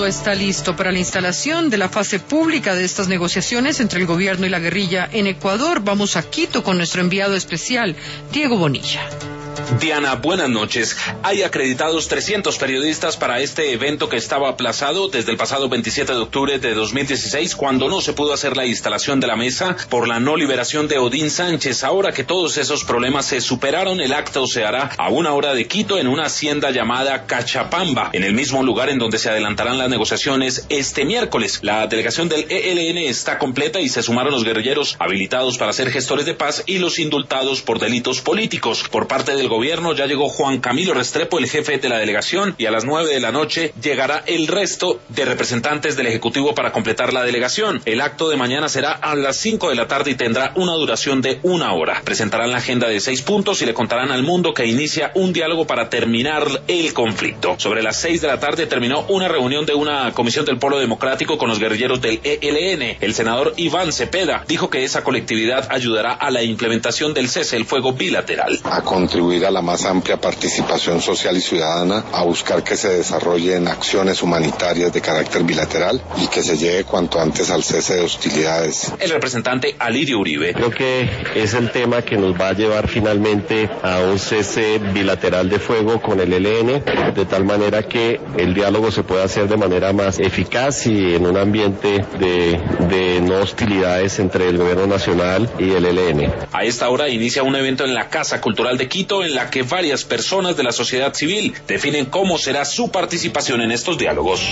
todo está listo para la instalación de la fase pública de estas negociaciones entre el gobierno y la guerrilla en Ecuador. Vamos a Quito con nuestro enviado especial, Diego Bonilla. Diana, buenas noches. Hay acreditados 300 periodistas para este evento que estaba aplazado desde el pasado 27 de octubre de 2016, cuando no se pudo hacer la instalación de la mesa por la no liberación de Odín Sánchez. Ahora que todos esos problemas se superaron, el acto se hará a 1 hora de Quito en una hacienda llamada Cachapamba, en el mismo lugar en donde se adelantarán las negociaciones este miércoles. La delegación del ELN está completa y se sumaron los guerrilleros habilitados para ser gestores de paz y los indultados por delitos políticos. Por parte del gobierno ya llegó Juan Camilo Restrepo, el jefe de la delegación, y a las 9 de la noche llegará el resto de representantes del Ejecutivo para completar la delegación. El acto de mañana será a las 5 de la tarde y tendrá una duración de 1 hora. Presentarán la agenda de 6 puntos y le contarán al mundo que inicia un diálogo para terminar el conflicto. Sobre las 6 de la tarde terminó una reunión de una comisión del Polo Democrático con los guerrilleros del ELN. El senador Iván Cepeda dijo que esa colectividad ayudará a la implementación del cese el fuego bilateral. A contribuir a la más amplia participación social y ciudadana, a buscar que se desarrollen acciones humanitarias de carácter bilateral y que se llegue cuanto antes al cese de hostilidades. El representante Alirio Uribe. Creo que es el tema que nos va a llevar finalmente a un cese bilateral de fuego con el ELN, de tal manera que el diálogo se pueda hacer de manera más eficaz y en un ambiente de no hostilidades entre el gobierno nacional y el ELN. A esta hora inicia un evento en la Casa Cultural de Quito en la que varias personas de la sociedad civil definen cómo será su participación en estos diálogos.